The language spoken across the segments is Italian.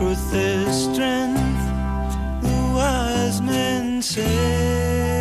truth is strength, the wise men say.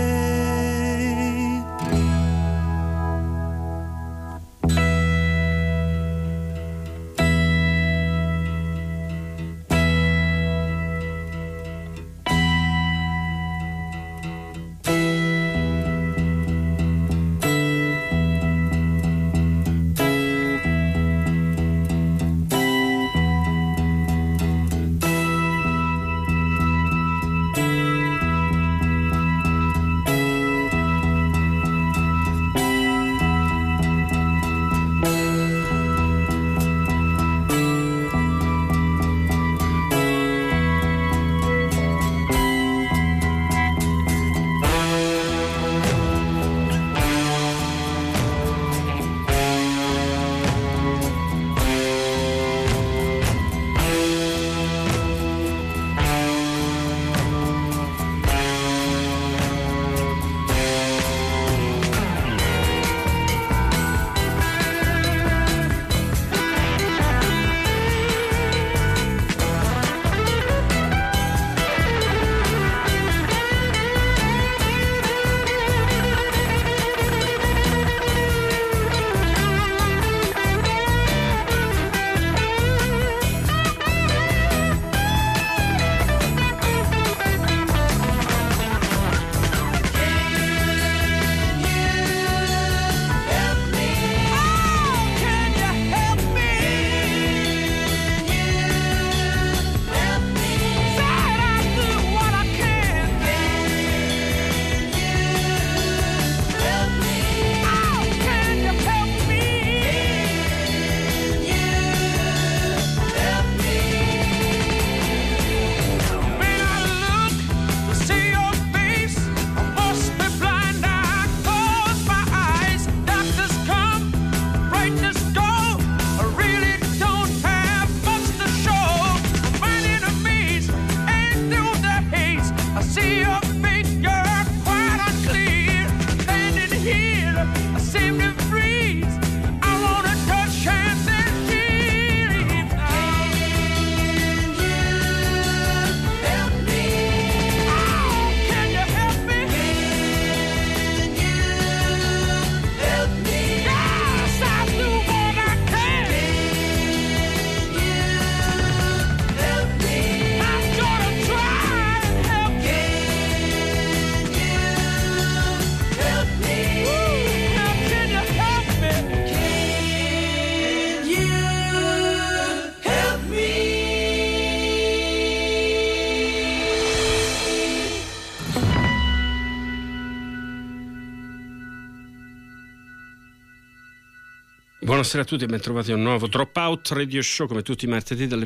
Buonasera a tutti e ben trovati a un nuovo Dropout Radio Show, come tutti i martedì dalle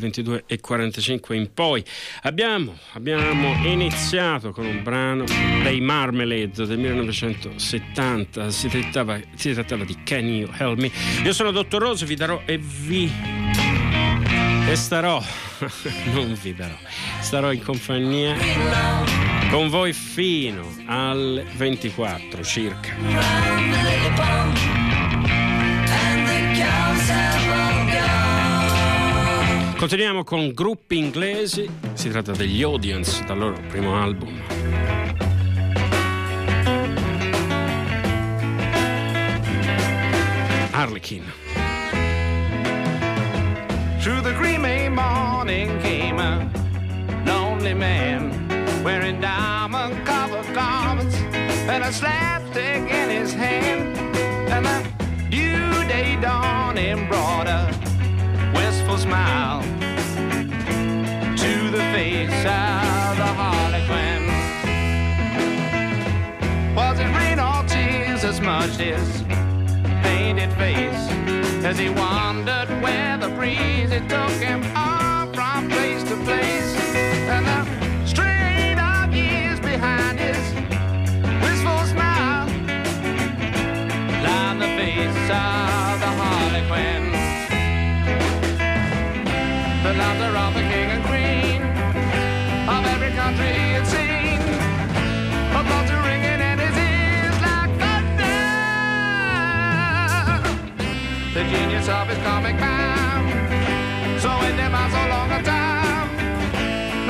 22:45 in poi. Abbiamo iniziato con un brano dei Marmalade del 1970, si trattava di Can You Help Me. Io sono Dottor Rose, vi darò starò in compagnia con voi fino alle 24 circa. Continuiamo con gruppi inglesi, si tratta degli Audience dal loro primo album. Harlequin. Through the green morning came a lonely man wearing diamond-covered garments and a slapstick in his hand, and a new day dawning brought a wistful smile to the face of the Harlequin. Was it rain or tears that smudged his painted face as he wandered where the breeze it took him on from place to place, and the strain of years behind his wistful smile lined the face of the Harlequin. The laughter of the king and queen of every country he had seen, a thought ringing in his ears like thunder. The genius of his comic mind, so in them out so long a time,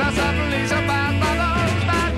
suddenly surprised by those that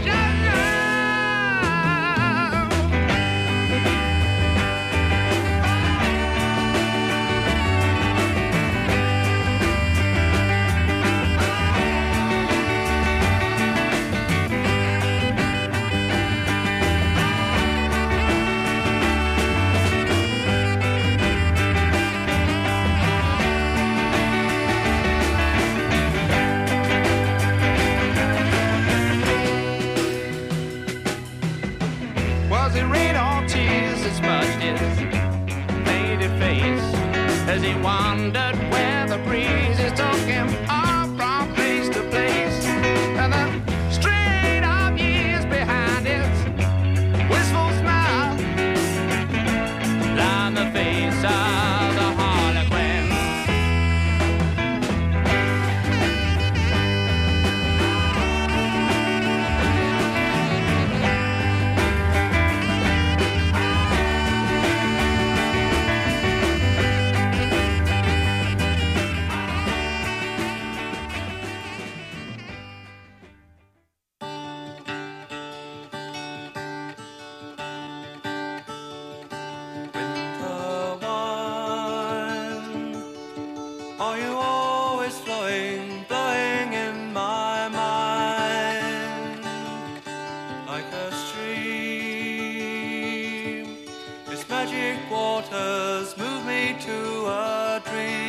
was it rain or tears that smudged his faded face as he wandered where the breezes took him off from place to place, and the strain of years behind his wistful smile lined the face of the harlequin. Are you always flowing, blowing in my mind like a stream? Its magic waters move me to a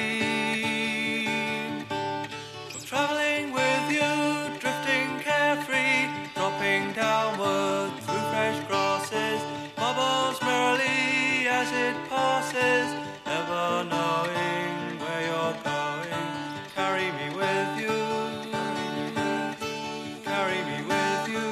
dream of traveling with you, drifting carefree, dropping downward through fresh grasses, bubbles merrily as it passes, never knowing where you're going. Carry me with you, carry me with you,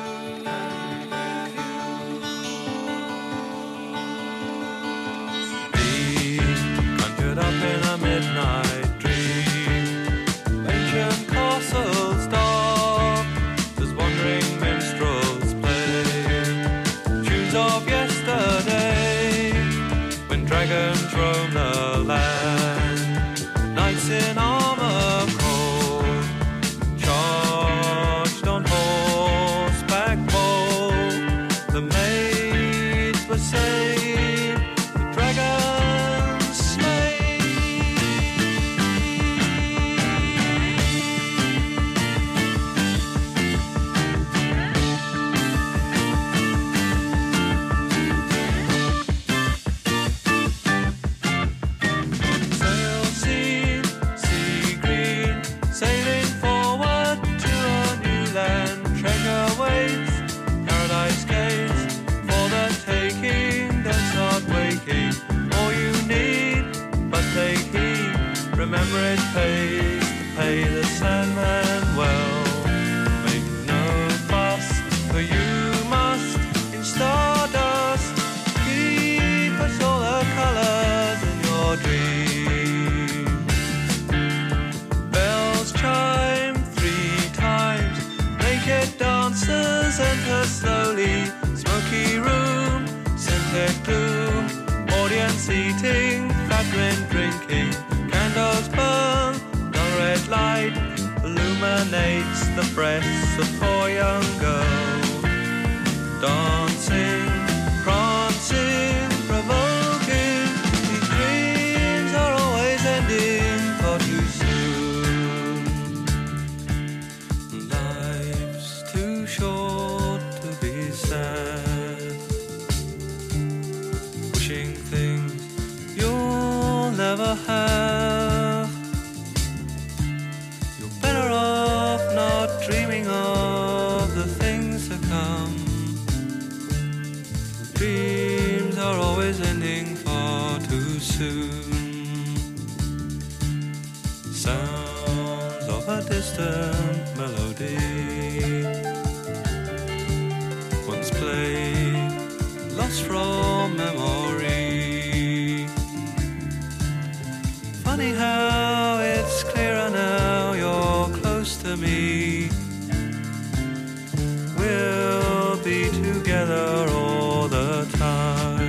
be conjured up in a midnight dream. Ancient castles dark, as wandering minstrels play tunes of yesterday, when dragons roam the land. Knights in armor cold, charged on horseback bold. The maids were saved, the dragons slain. Sail seen, sea green, sailing forward to a new land. Treasure waits, paradise gates, for the taking. Don't start waking, all you need, but take heed. Remember it pays to pay the Sandman well. Make no fuss, for you must in stardust keep us all the colors in your dream. Bells chime 3 times, naked dancers enter slowly. Smoky room, scented gloom, audience eating, flattering drinking. Candles burn, dull red light illuminates the breasts of 4 young girls. Dancing, prancing, provoking, these dreams are always ending far too soon. Life's too short to be sad, wishing things you'll never have. You're better off not dreaming of the things to come. Dreams are always ending far too soon. Sounds of a distant melody, once played, lost from memory. Funny how it's clearer now you're close to me. We'll be together all the time.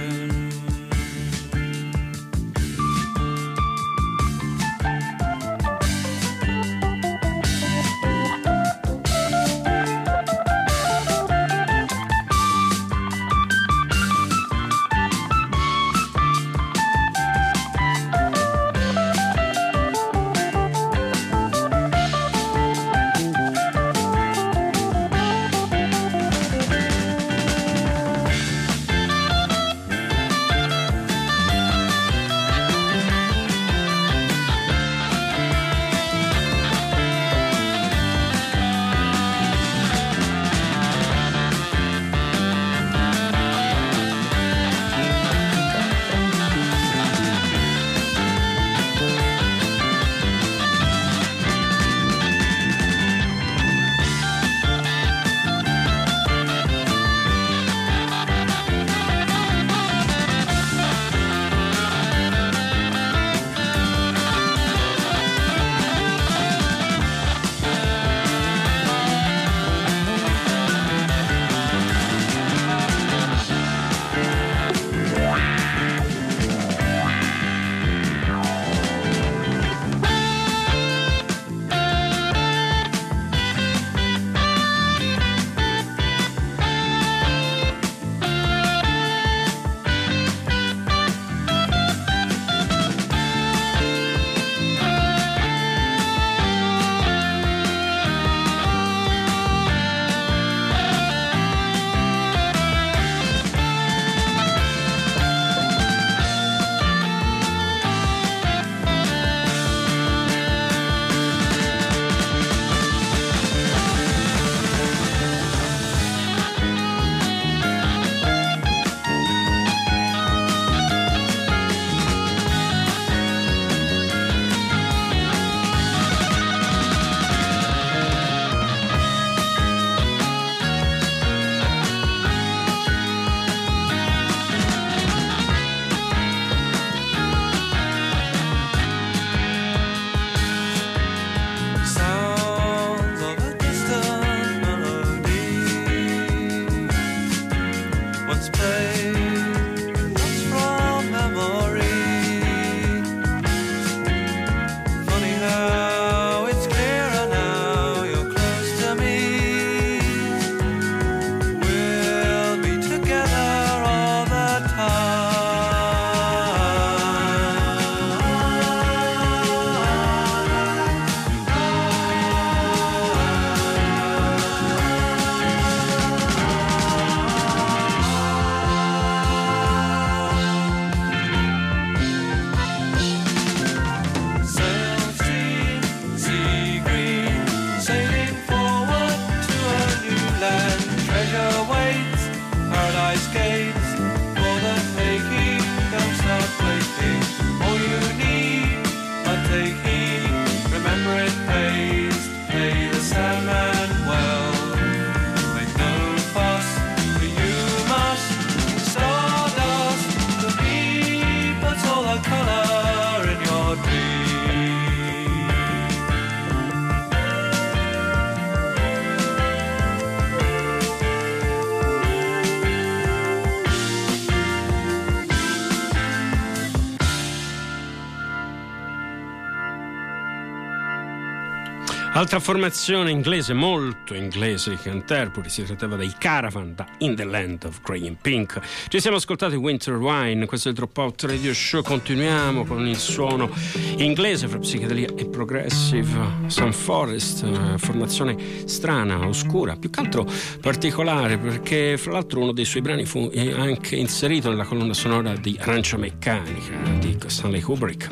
Altra formazione inglese, molto inglese, di Canterbury, si trattava dei Caravan da In the Land of Grey and Pink. Ci siamo ascoltati Winter Wine, questo è il Dropout Radio Show, continuiamo con il suono inglese fra psichedelia e progressive. Sun Forest, formazione strana, oscura, più che altro particolare, perché fra l'altro uno dei suoi brani fu anche inserito nella colonna sonora di Arancia Meccanica di Stanley Kubrick.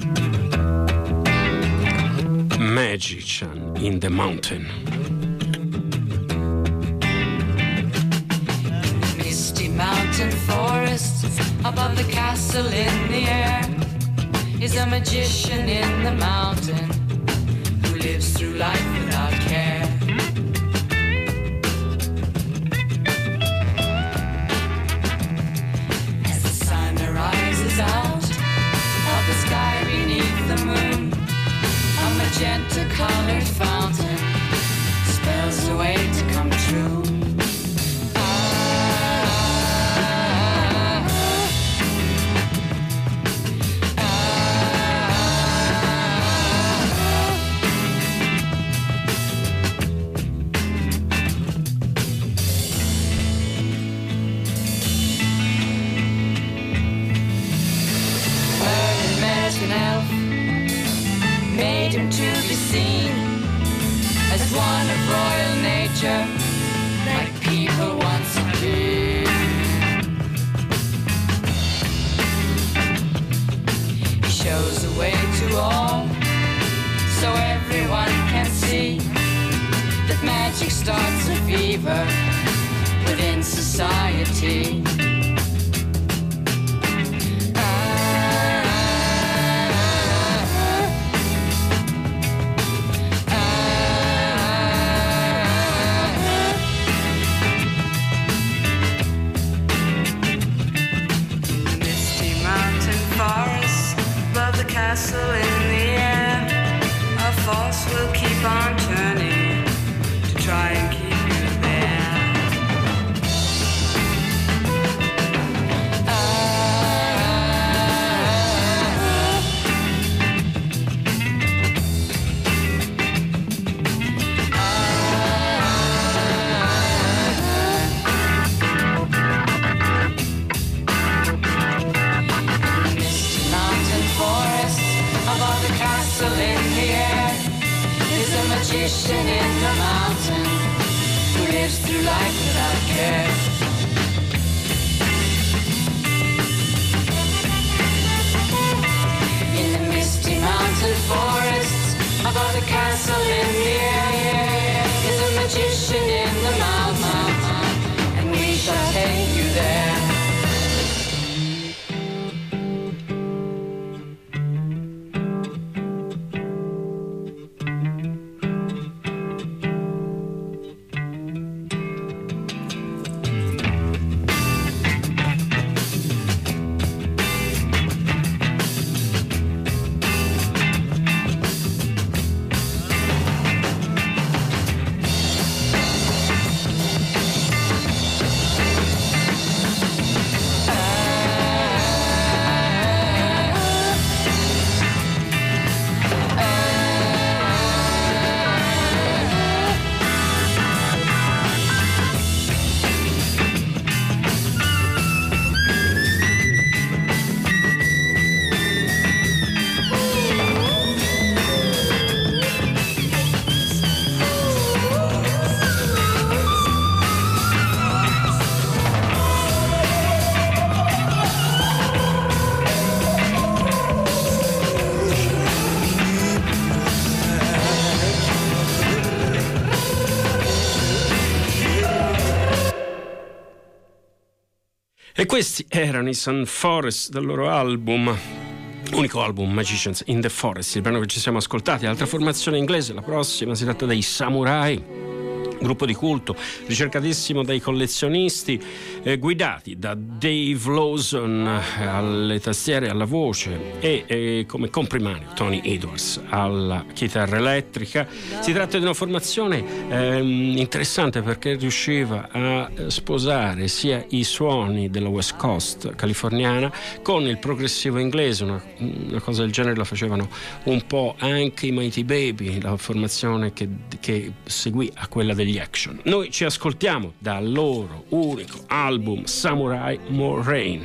Magician in the Mountain. Misty mountain forests above the castle in the air is a magician in the mountain who lives through life without care. As the sun rises out of the sky beneath the moon, a magenta-colored fountain spells a way to come true. Made him to be seen as one of royal nature, like people once have been. He shows the way to all, so everyone can see that magic starts a fever within society. Castle in the air, a force will keep on turning to try and keep you there. Magician in the mountain who lives through life without care. In the misty mountain forests above the castle in the air is a magician in the mountain, and we shall take you there. E questi erano i Sun Forest del loro album, unico album, Magicians in the Forest, il brano che ci siamo ascoltati. Altra formazione inglese, la prossima si tratta dei Samurai. gruppo di culto ricercatissimo dai collezionisti, guidati da Dave Lawson alle tastiere e alla voce e come comprimario Tony Edwards alla chitarra elettrica. Si tratta di una formazione interessante perché riusciva a sposare sia i suoni della West Coast californiana con il progressivo inglese. Una cosa del genere la facevano un po' anche i Mighty Baby, la formazione che seguì a quella degli Action. Noi ci ascoltiamo dal loro unico album Samurai More Rain.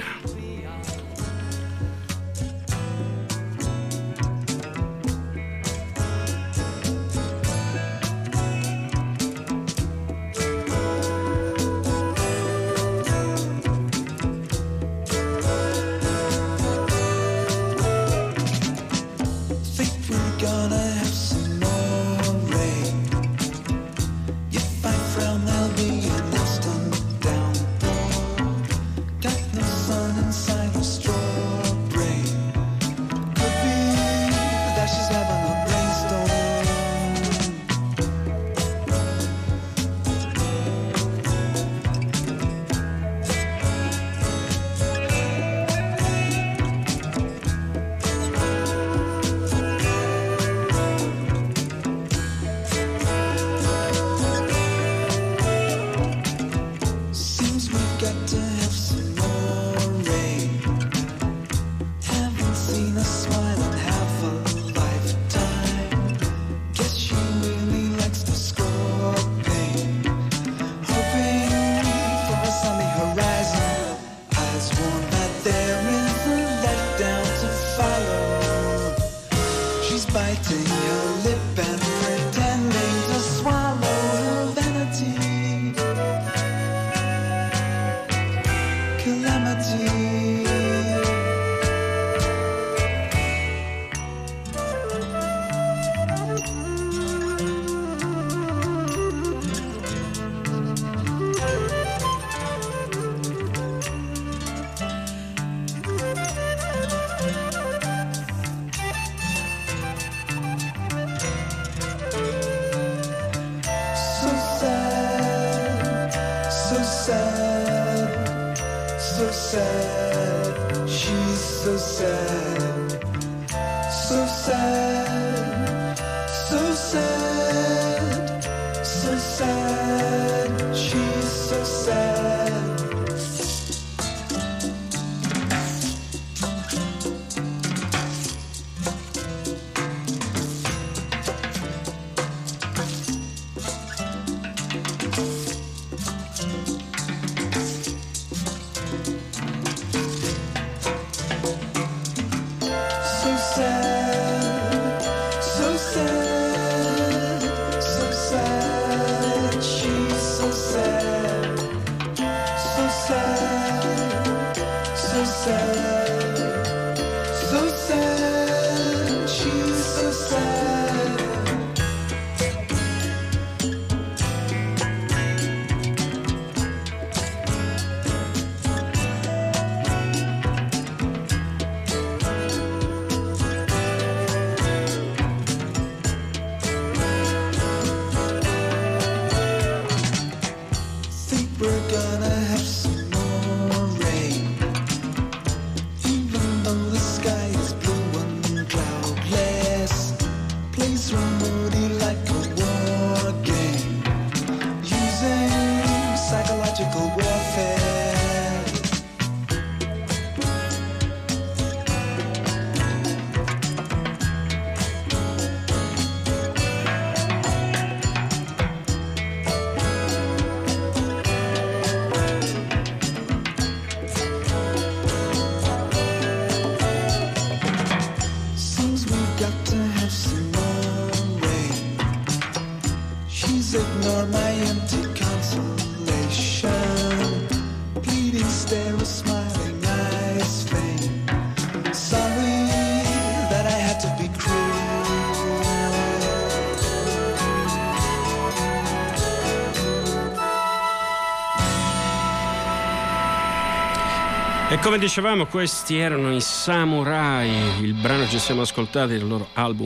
E come dicevamo, questi erano i Samurai, il brano che ci siamo ascoltati del loro album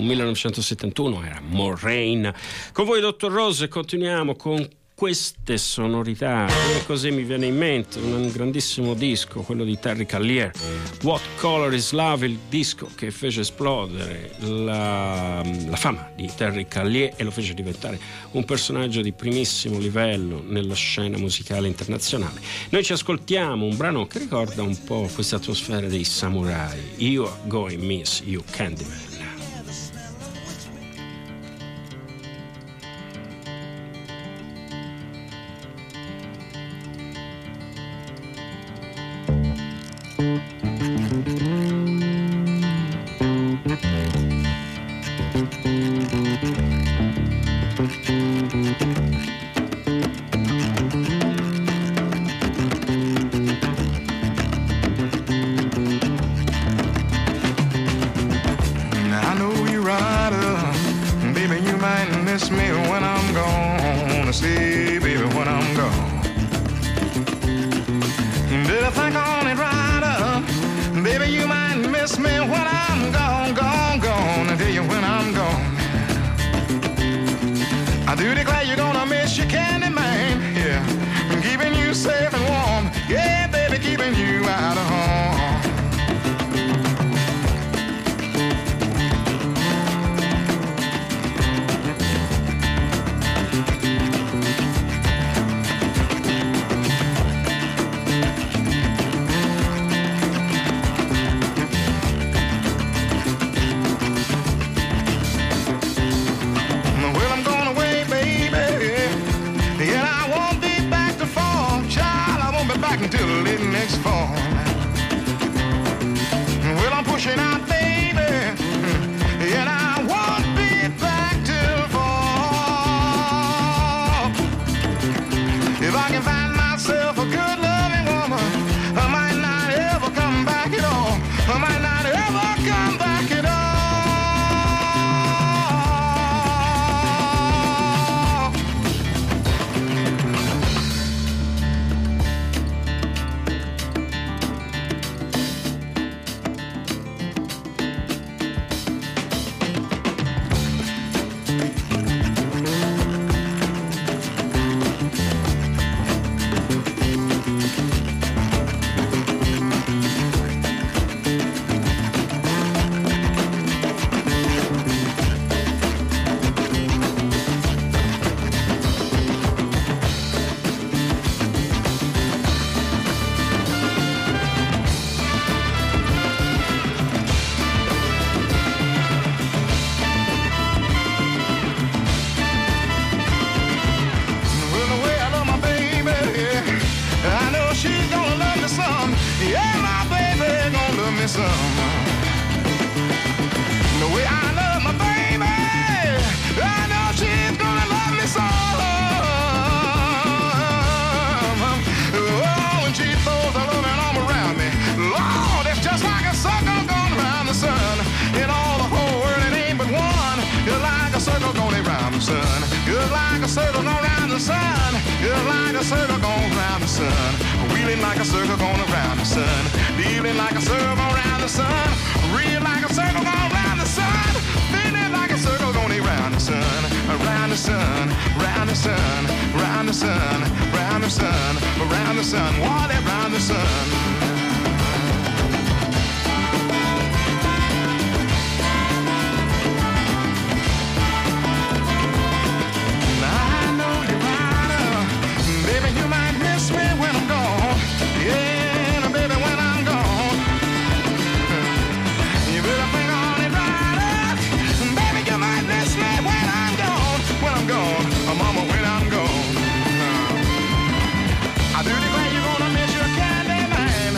1971 era More Rain. Con voi Dottor Rose e continuiamo con queste sonorità e così mi viene in mente un grandissimo disco, quello di Terry Callier, What Color Is Love, il disco che fece esplodere la fama di Terry Callier e lo fece diventare un personaggio di primissimo livello nella scena musicale internazionale. Noi ci ascoltiamo un brano che ricorda un po' questa atmosfera dei Samurai, You Are Going Miss You Candyman. I do declare you're gonna miss your candy man.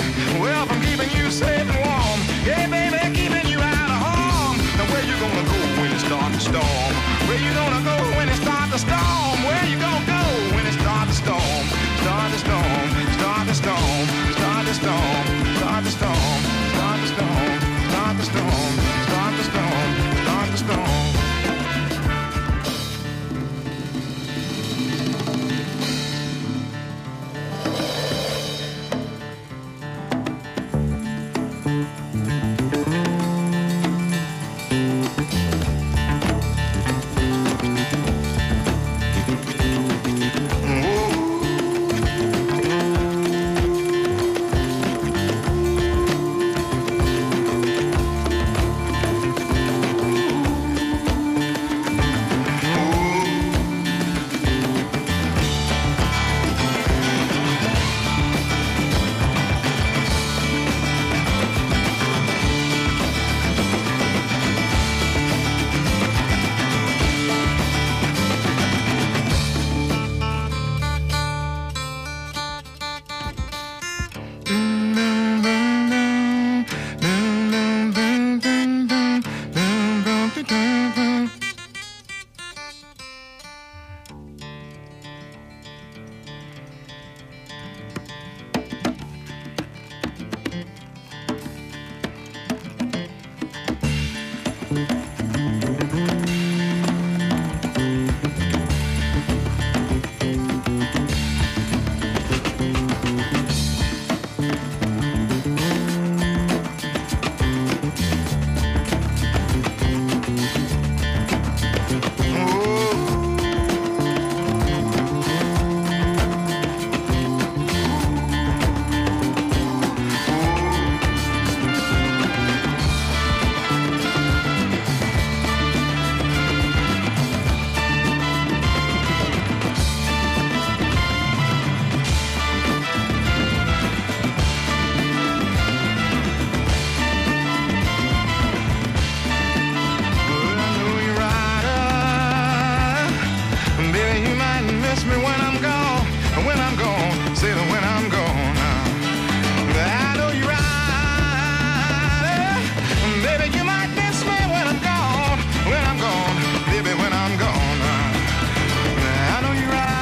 miss me when I'm gone, when I'm gone, say that when I'm gone. I know you're right, baby, you might miss me when I'm gone, baby, when I'm gone. I know you're right.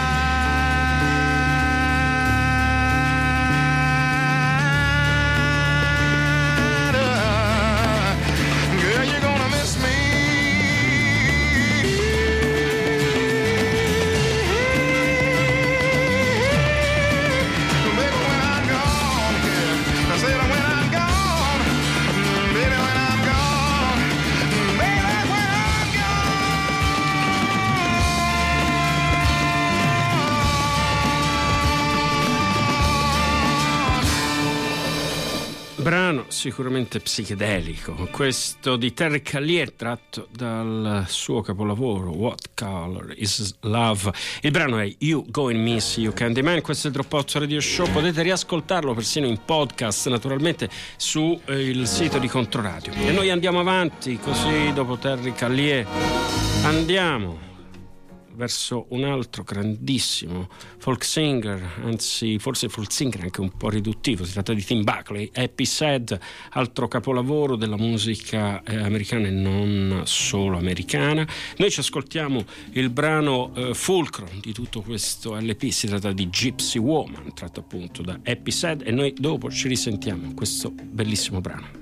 Girl, you're gonna miss me. Brano sicuramente psichedelico, questo di Terry Callier tratto dal suo capolavoro What Color Is Love. Il brano è You Go and Miss You Candyman. Questo è il Dropouts Radio Show, potete riascoltarlo persino in podcast naturalmente su il sito di Controradio. E noi andiamo avanti così, dopo Terry Callier andiamo verso un altro grandissimo folk singer, anzi forse folk singer anche un po' riduttivo. Si tratta di Tim Buckley, Happy Sad, altro capolavoro della musica americana e non solo americana. Noi ci ascoltiamo il brano fulcro di tutto questo LP, si tratta di Gypsy Woman, tratto appunto da Happy Sad, e noi dopo ci risentiamo questo bellissimo brano.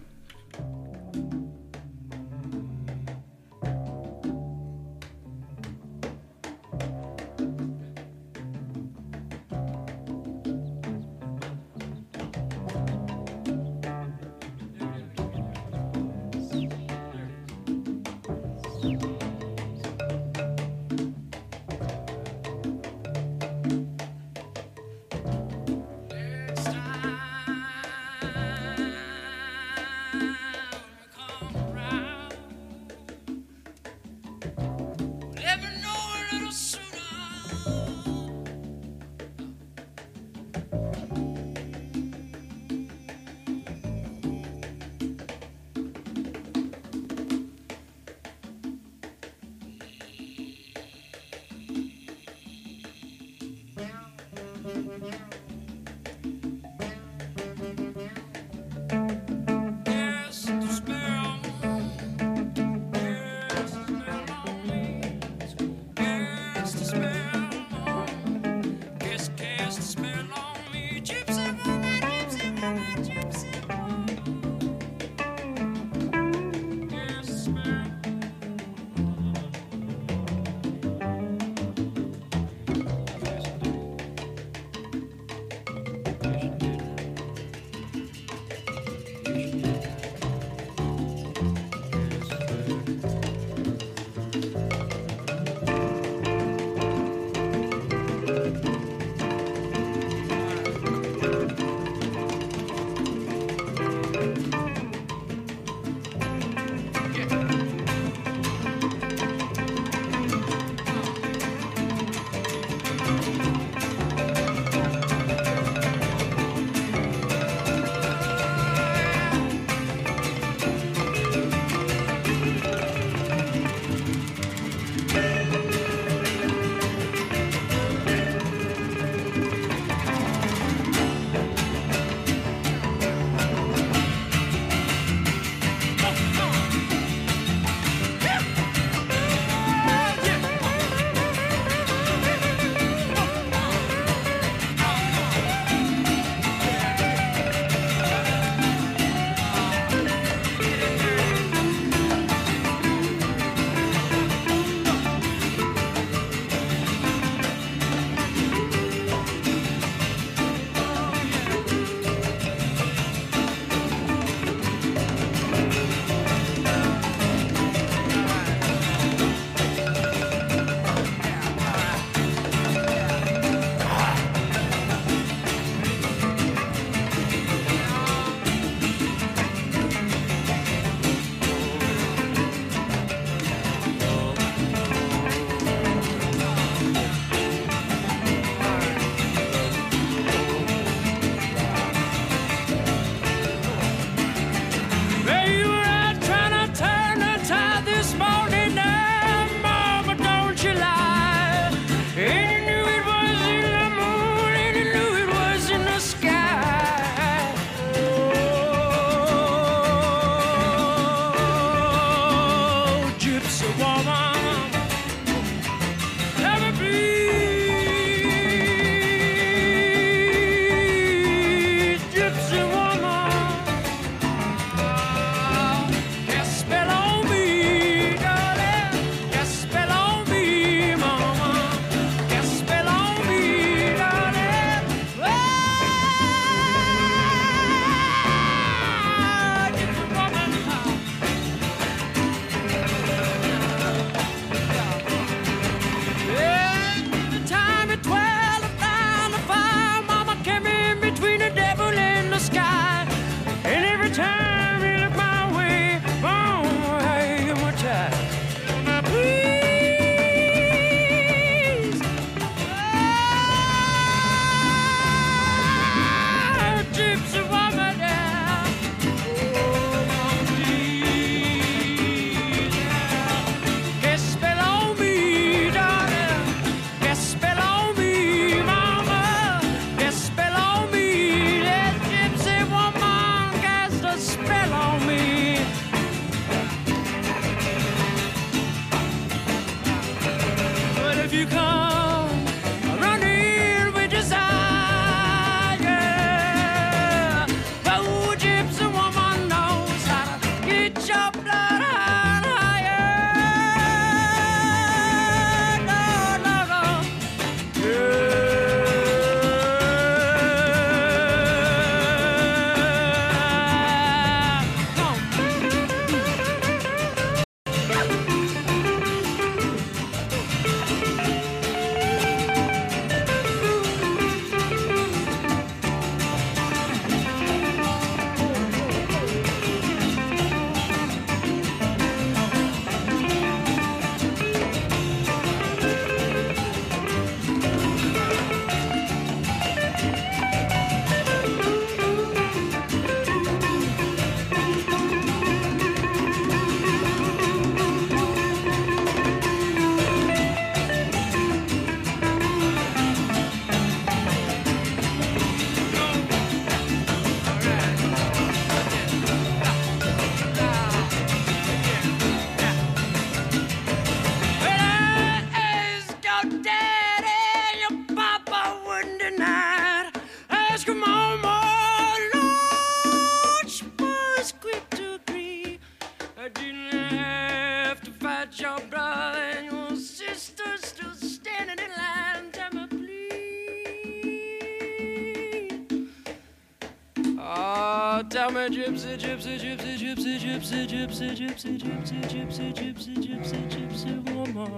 tell me, gypsy, gypsy, gypsy, gypsy, gypsy, gypsy, gypsy, gypsy, gypsy, gypsy, gypsy, gypsy woman.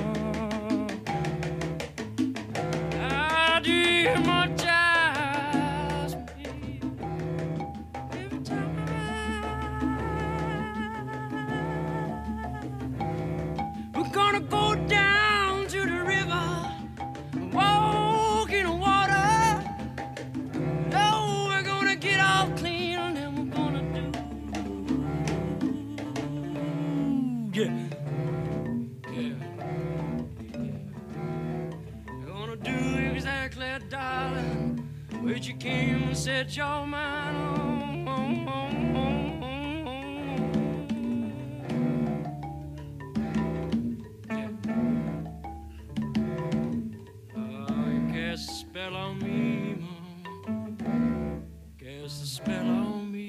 How do you hypnotize me every time? We're gonna go down to the river, walk in the water. Oh, we're gonna get all clean, and then we're gonna do, yeah. We're gonna do exactly, darling, what you came and set your mind on. Cast a spell on me, Mom. Cast a spell on me.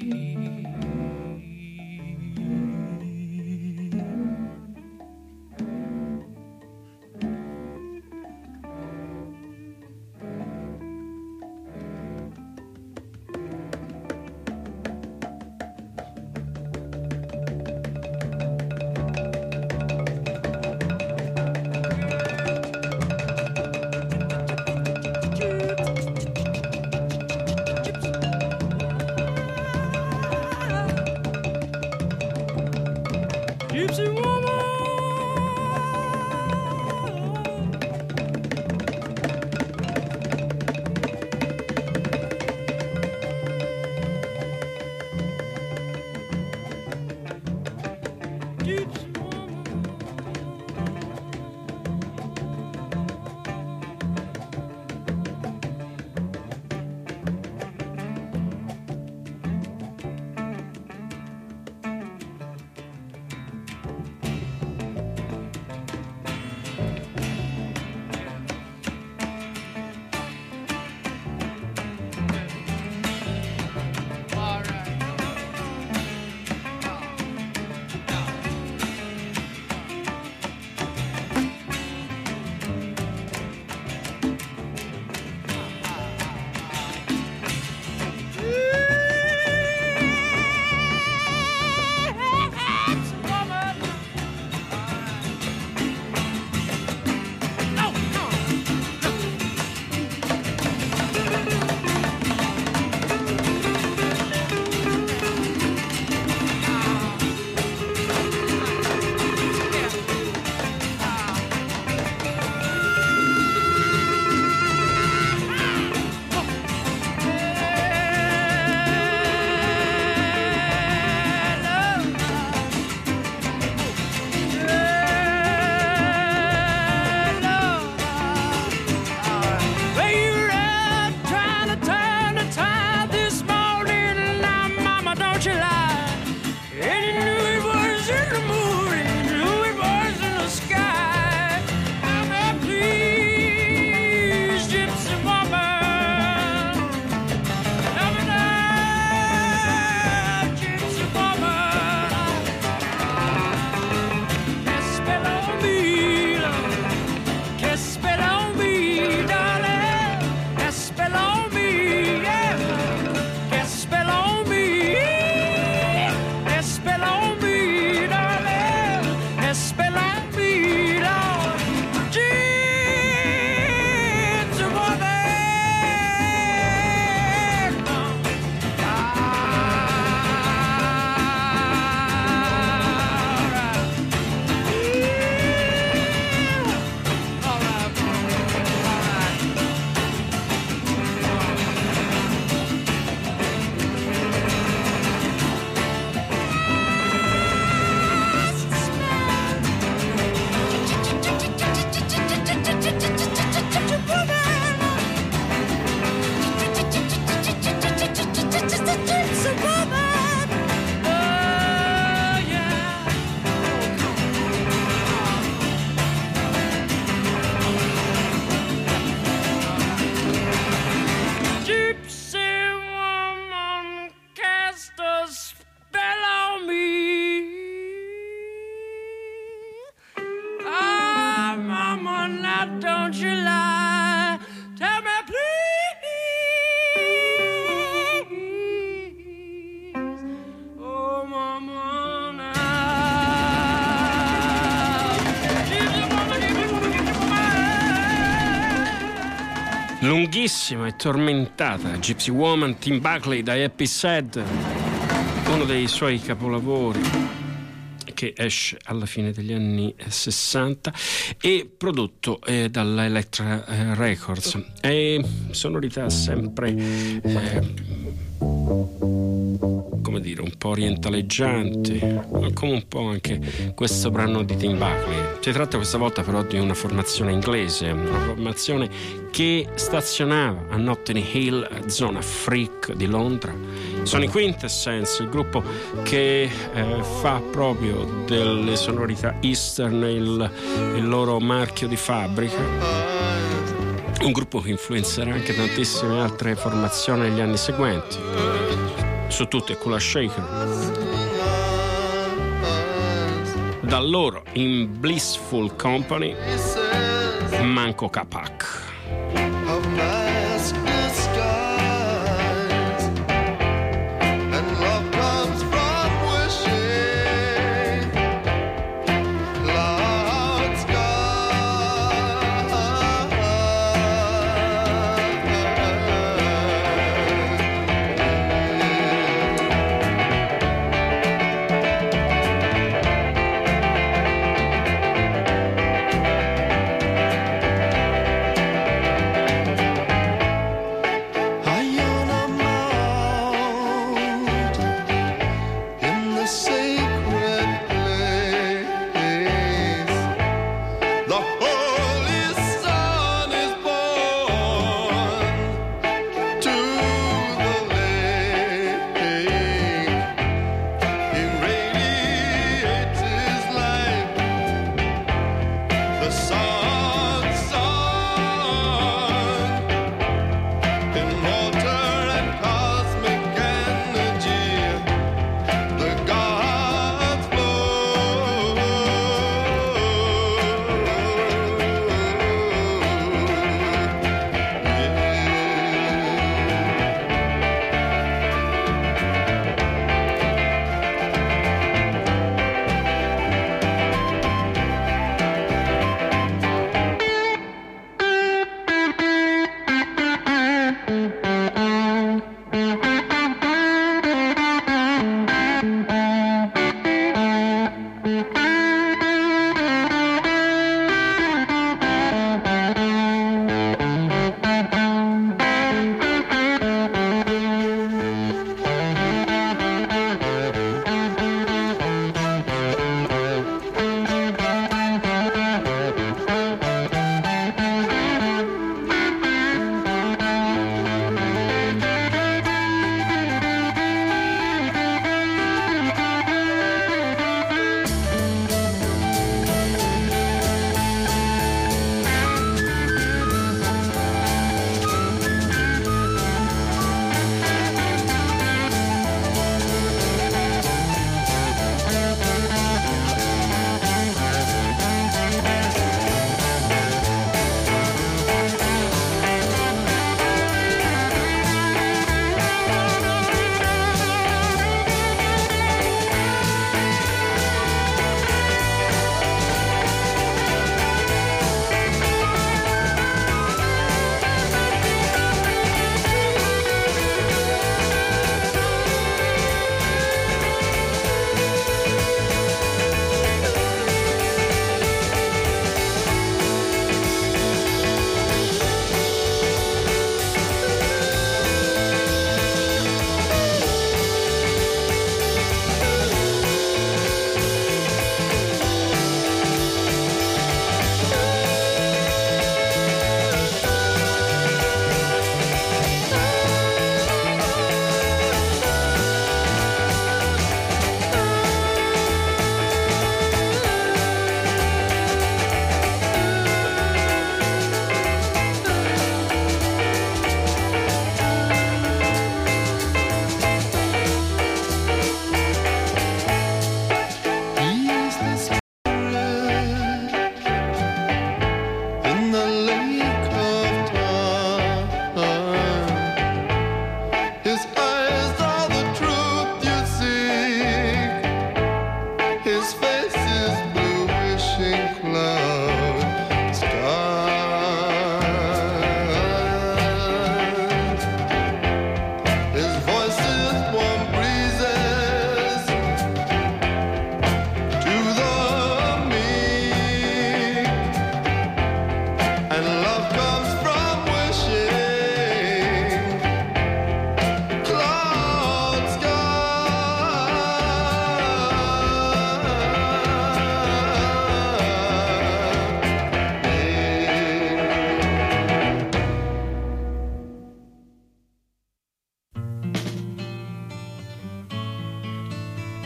lunghissima e tormentata, Gypsy Woman, Tim Buckley da Happy Sad, uno dei suoi capolavori che esce alla fine degli anni 60 e prodotto dalla Elektra Records. E sonorità sempre come dire, un po' orientaleggiante, come un po' anche questo brano di Tim Buckley. Si tratta questa volta però di una formazione inglese, una formazione che stazionava a Notting Hill, zona freak di Londra. Sono i Quintessence, il gruppo che fa proprio delle sonorità Eastern il loro marchio di fabbrica. Un gruppo che influenzerà anche tantissime altre formazioni negli anni seguenti, su tutte Kula Shaker. Da loro in Blissful Company, Manco Capac.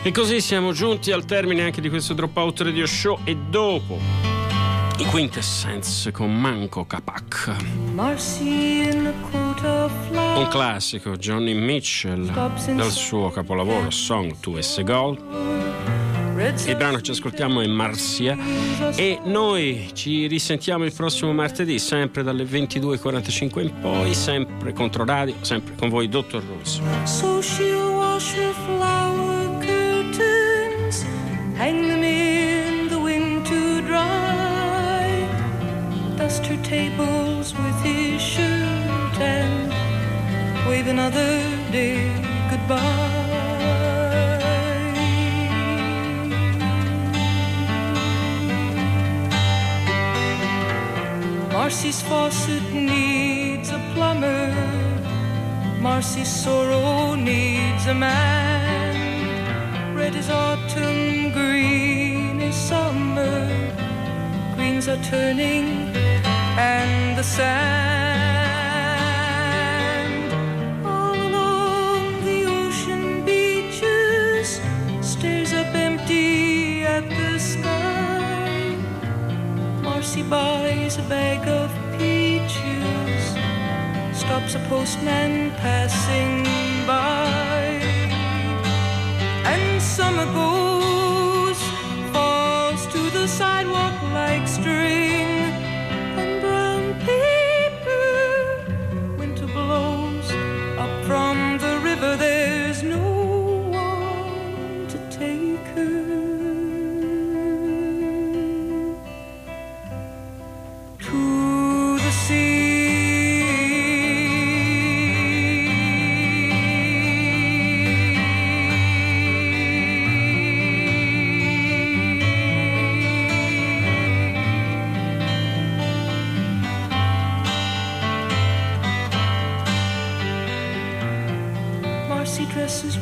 E così siamo giunti al termine anche di questo Dropout Radio Show, e dopo i Quintessence con Manco Capac, un classico, Johnny Mitchell, dal suo capolavoro Song to a Seagull. Il brano che ci ascoltiamo è Marcia, e noi ci risentiamo il prossimo martedì, sempre dalle 22:45 in poi, sempre Controradio, sempre con voi, Dottor Rosso. So she'll wash her flower curtains, hang them in the wind to dry, dust her tables with his shirt, and wave another day goodbye. Marcy's faucet needs a plumber, Marcy's sorrow needs a man. Red is autumn, green is summer, greens are turning, and the sand all along the ocean beaches stares up empty at the sky. Marcy buys a bag of peaches, stops a postman passing by, and summer goes, falls to the sidewalk like string, and brown paper, winter blows up from the river, there's no one to take her. To the sea. Marcy dresses